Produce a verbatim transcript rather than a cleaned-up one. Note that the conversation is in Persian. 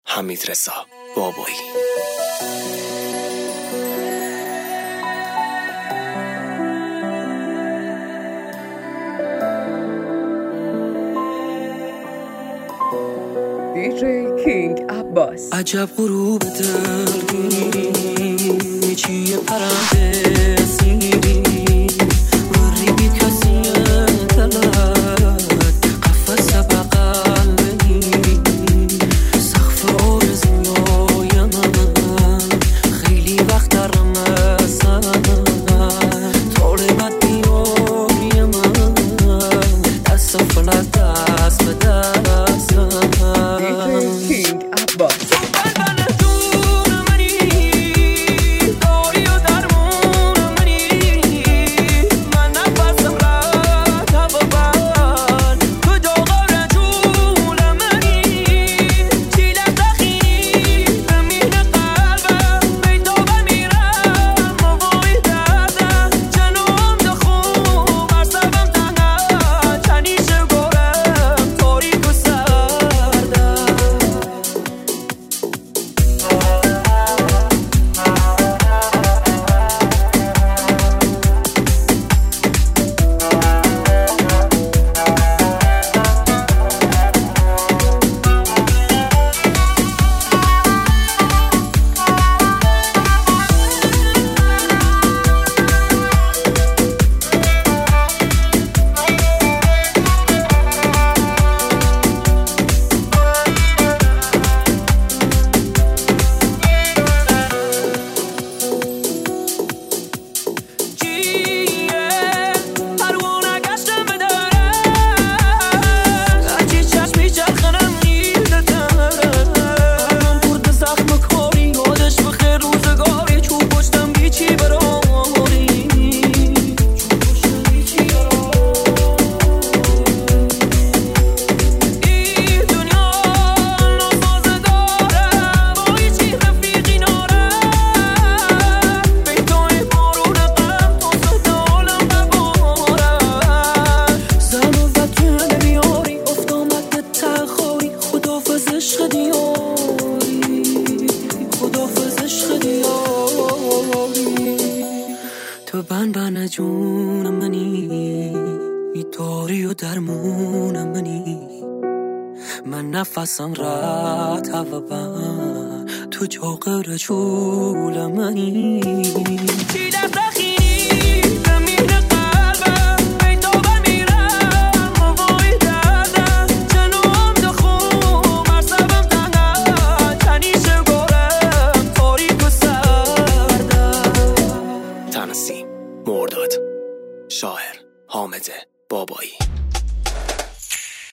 حمیدرضا بابایی. دیجی کینگ عباس. عجب غروب دلگیری چیه پرنده سیری وری بی کسی دلت قفص بقل بگی سقف آرزوی من خیلی وقت رمزن طالبت بیاری من دست فلت دست به دستم. کینگ عباس. تو بن بن جون منی داری و درمون منی من نفسم رات هوا بن تو جوق رجول منی چی در دخیلی زمین قلبم بیتو بمیرم موای دردم جنوم دخون مرسبم تنها تنیش گورم تاریک و سردم. تنسیم مرداد. شاعر حامد بابایی.